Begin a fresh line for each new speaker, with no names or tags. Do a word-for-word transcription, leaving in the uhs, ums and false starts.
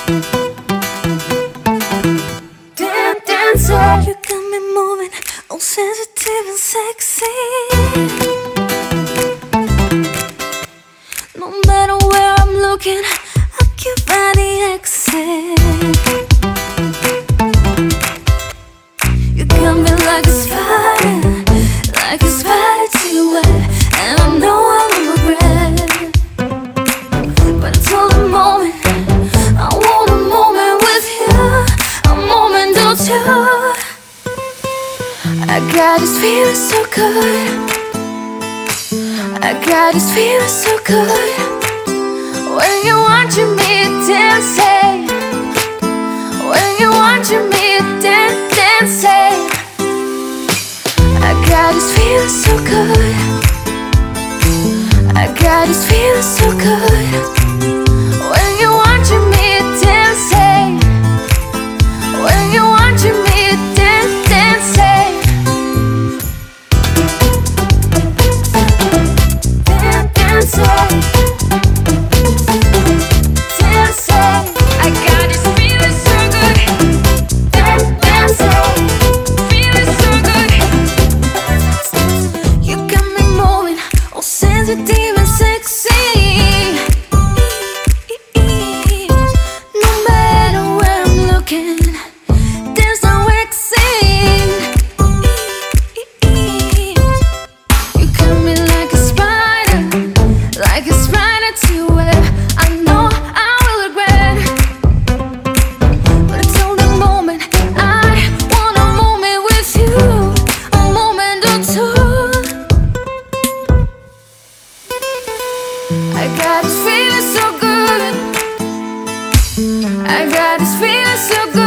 Dan- dancer, you got me moving, all sensitive and sexy. No matter where I'm looking, I keep finding access. You got me like a spider, like a spider to your web, and I know I will regret. But until the moment, I want a moment with you, a moment or two. I got this feeling so good, I got this feeling so good. When you want you me dancing, when you want you me dan- dancing. I got this feeling so good, I got this feeling so good. When you want you me dancing, when you want you me dan- dancing. Dan- dancing. Dancing. I got this feeling so good. Dan- dancing. Feeling so good. You got me moving, all sensitive and sexy. No matter where I'm looking, there's no exit. You got me like a spider, like a spider to your web. I know I will regret, but until the moment, I want a moment with you, a moment or two. I got this feeling so good, I got this feeling so good.